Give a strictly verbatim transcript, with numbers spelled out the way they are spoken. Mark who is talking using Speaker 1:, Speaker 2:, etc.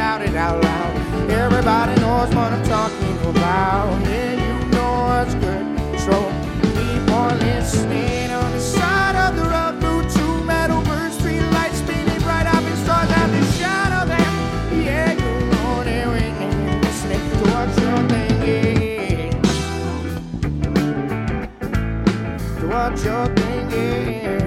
Speaker 1: shout it out loud. Everybody knows what I'm talking about. Yeah, you know what's good. So keep on listening on the side of the road. Through two metal birds, street lights spinning bright up and stars out the shadow them. Yeah, you know they're waiting, listening to what you're thinking. To what you're thinking.